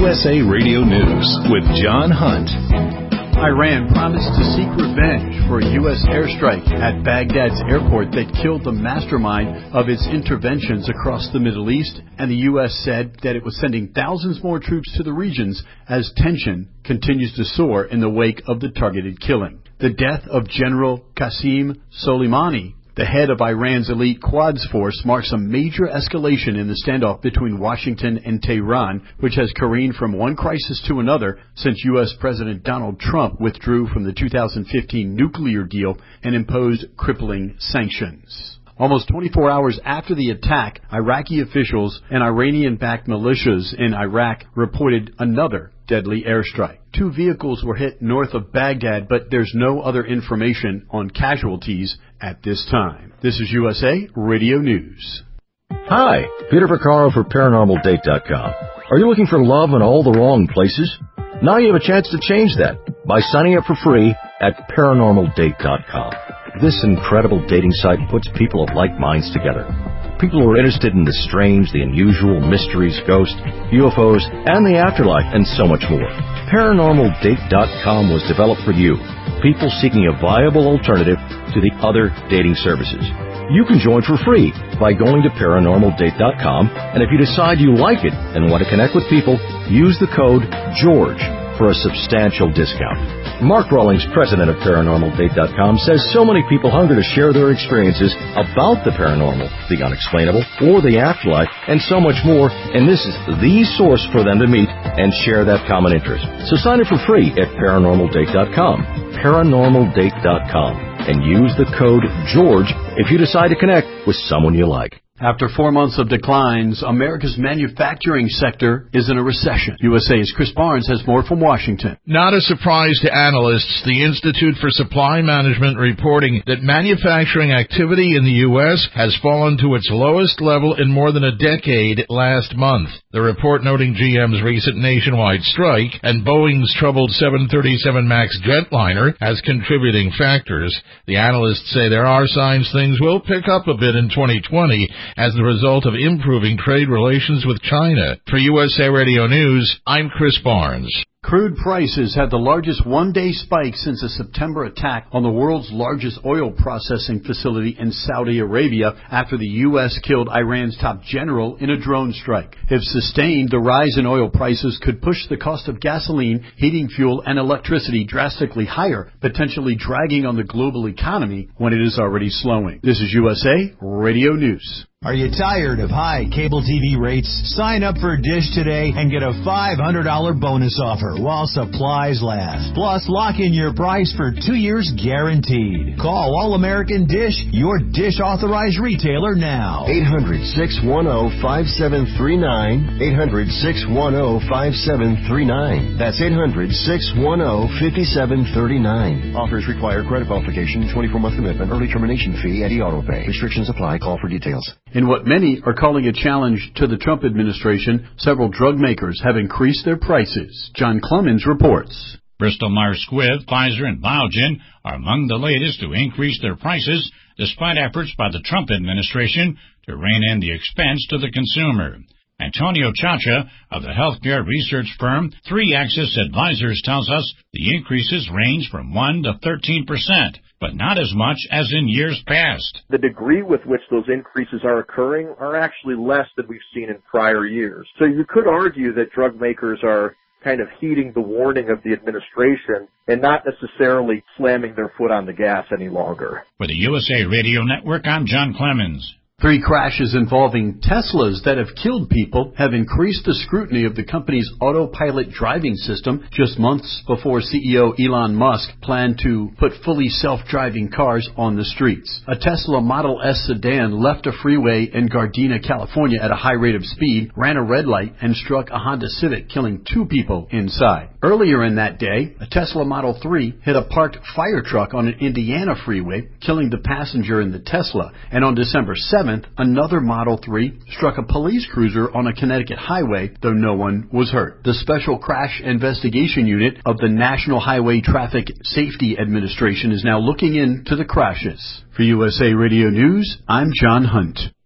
USA Radio News with John Hunt. Iran promised to seek revenge for a U.S. airstrike at Baghdad's airport that killed the mastermind of its interventions across the Middle East, and the U.S. said that it was sending thousands more troops to the regions as tension continues to soar in the wake of the targeted killing. The death of General Qasem Soleimani, the head of Iran's elite Quds force, marks a major escalation in the standoff between Washington and Tehran, which has careened from one crisis to another since U.S. President Donald Trump withdrew from the 2015 nuclear deal and imposed crippling sanctions. Almost 24 hours after the attack, Iraqi officials and Iranian-backed militias in Iraq reported another deadly airstrike. 2 vehicles were hit north of Baghdad, but there's no other information on casualties at this time. This is USA Radio News. Hi, Peter Vaccaro for ParanormalDate.com. Are you looking for love in all the wrong places? Now you have a chance to change that by signing up for free at ParanormalDate.com. This incredible dating site puts people of like minds together. People who are interested in the strange, the unusual, mysteries, ghosts, UFOs, and the afterlife, and so much more. ParanormalDate.com was developed for you, people seeking a viable alternative to the other dating services. You can join for free by going to ParanormalDate.com, and if you decide you like it and want to connect with people, use the code GEORGE for a substantial discount. Mark Rawlings, president of ParanormalDate.com, says so many people hunger to share their experiences about the paranormal, the unexplainable, or the afterlife, and so much more, and this is the source for them to meet and share that common interest. So sign up for free at ParanormalDate.com, ParanormalDate.com, and use the code GEORGE if you decide to connect with someone you like. After 4 months of declines, America's manufacturing sector is in a recession. USA's Chris Barnes has more from Washington. Not a surprise to analysts, the Institute for Supply Management reporting that manufacturing activity in the U.S. has fallen to its lowest level in more than a decade last month. The report noting GM's recent nationwide strike and Boeing's troubled 737 MAX jetliner as contributing factors. The analysts say there are signs things will pick up a bit in 2020 as the result of improving trade relations with China. For USA Radio News, I'm Chris Barnes. Crude prices had the largest one-day spike since a September attack on the world's largest oil processing facility in Saudi Arabia after the U.S. killed Iran's top general in a drone strike. If sustained, the rise in oil prices could push the cost of gasoline, heating fuel, and electricity drastically higher, potentially dragging on the global economy when it is already slowing. This is USA Radio News. Are you tired of high cable TV rates? Sign up for Dish today and get a $500 bonus offer while supplies last. Plus, lock in your price for 2 years guaranteed. Call All American Dish, your Dish authorized retailer now. 800-610-5739. 800-610-5739. That's 800-610-5739. Offers require credit qualification, 24-month commitment, early termination fee, and auto pay. Restrictions apply. Call for details. In what many are calling a challenge to the Trump administration, several drug makers have increased their prices. John Clemens reports. Bristol-Myers Squibb, Pfizer, and Biogen are among the latest to increase their prices despite efforts by the Trump administration to rein in the expense to the consumer. Antonio Chacha of the healthcare research firm 3Axis Advisors tells us the increases range from 1 to 13%, but not as much as in years past. The degree with which those increases are occurring are actually less than we've seen in prior years. So you could argue that drug makers are kind of heeding the warning of the administration and not necessarily slamming their foot on the gas any longer. For the USA Radio Network, I'm John Clemens. 3 crashes involving Teslas that have killed people have increased the scrutiny of the company's autopilot driving system just months before CEO Elon Musk planned to put fully self-driving cars on the streets. A Tesla Model S sedan left a freeway in Gardena, California at a high rate of speed, ran a red light, and struck a Honda Civic, killing 2 people inside. Earlier in that day, a Tesla Model 3 hit a parked fire truck on an Indiana freeway, killing the passenger in the Tesla. And on December 7th, another Model 3 struck a police cruiser on a Connecticut highway, though no one was hurt. The Special Crash Investigation Unit of the National Highway Traffic Safety Administration is now looking into the crashes. For USA Radio News, I'm John Hunt.